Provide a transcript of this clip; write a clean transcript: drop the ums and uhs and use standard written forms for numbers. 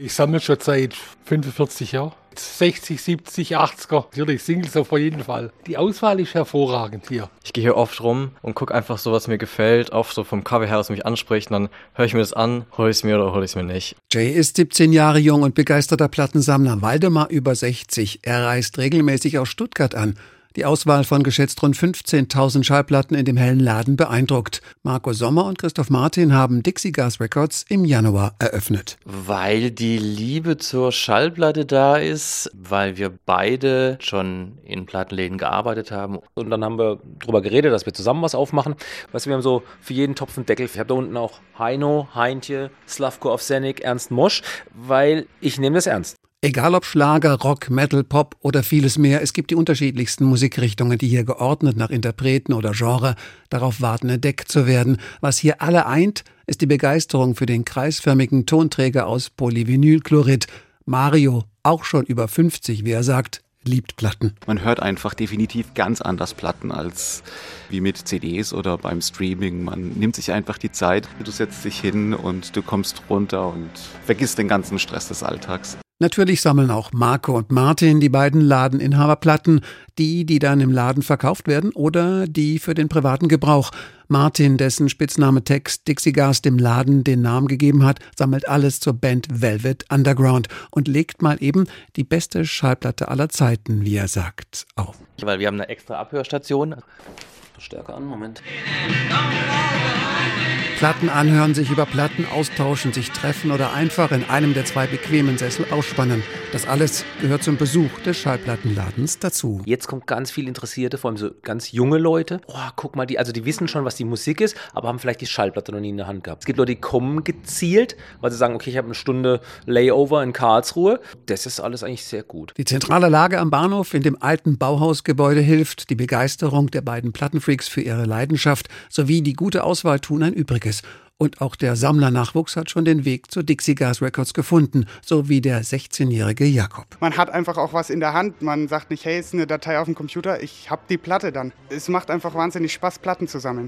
Ich sammle schon seit 45 Jahren. 60, 70, 80er, natürlich Singles auf jeden Fall. Die Auswahl ist hervorragend hier. Ich gehe hier oft rum und gucke einfach so, was mir gefällt, auch so vom Cover her, was mich anspricht. Und dann höre ich mir das an, hole ich es mir oder hole ich es mir nicht. Jay ist 17 Jahre jung und begeisterter Plattensammler. Waldemar über 60. Er reist regelmäßig aus Stuttgart an. Die Auswahl von geschätzt rund 15.000 Schallplatten in dem hellen Laden beeindruckt. Marco Sommer und Christoph Martin haben Dixie Gas Records im Januar eröffnet. Weil die Liebe zur Schallplatte da ist, weil wir beide schon in Plattenläden gearbeitet haben. Und dann haben wir darüber geredet, dass wir zusammen was aufmachen. Weißt du, wir haben so für jeden Topf einen Deckel. Ich habe da unten auch Heino, Heintje, Slavko Ovsenik, Ernst Mosch, weil ich nehme das ernst. Egal ob Schlager, Rock, Metal, Pop oder vieles mehr, es gibt die unterschiedlichsten Musikrichtungen, die hier geordnet nach Interpreten oder Genre darauf warten, entdeckt zu werden. Was hier alle eint, ist die Begeisterung für den kreisförmigen Tonträger aus Polyvinylchlorid. Mario, auch schon über 50, wie er sagt, liebt Platten. Man hört einfach definitiv ganz anders Platten als wie mit CDs oder beim Streaming. Man nimmt sich einfach die Zeit, du setzt dich hin und du kommst runter und vergisst den ganzen Stress des Alltags. Natürlich sammeln auch Marco und Martin, die beiden Ladeninhaber, Platten, die dann im Laden verkauft werden oder die für den privaten Gebrauch. Martin, dessen Spitzname Tex Dixie Gas dem Laden den Namen gegeben hat, sammelt alles zur Band Velvet Underground und legt mal eben die beste Schallplatte aller Zeiten, wie er sagt, auf. Weil wir haben eine extra Abhörstation. Stärker an, Moment. Platten anhören, sich über Platten austauschen, sich treffen oder einfach in einem der zwei bequemen Sessel ausspannen. Das alles gehört zum Besuch des Schallplattenladens dazu. Jetzt kommt ganz viel Interessierte, vor allem so ganz junge Leute. Oh, guck mal, die wissen schon, was die Musik ist, aber haben vielleicht die Schallplatte noch nie in der Hand gehabt. Es gibt Leute, die kommen gezielt, weil sie sagen, okay, ich habe eine Stunde Layover in Karlsruhe. Das ist alles eigentlich sehr gut. Die zentrale Lage am Bahnhof in dem alten Bauhausgebäude hilft. Die Begeisterung der beiden Plattenfreaks für ihre Leidenschaft sowie die gute Auswahl tun ein Übriges. Und auch der Sammlernachwuchs hat schon den Weg zu Dixie Gas Records gefunden, so wie der 16-jährige Jakob. Man hat einfach auch was in der Hand. Man sagt nicht, hey, ist eine Datei auf dem Computer, ich hab die Platte dann. Es macht einfach wahnsinnig Spaß, Platten zu sammeln.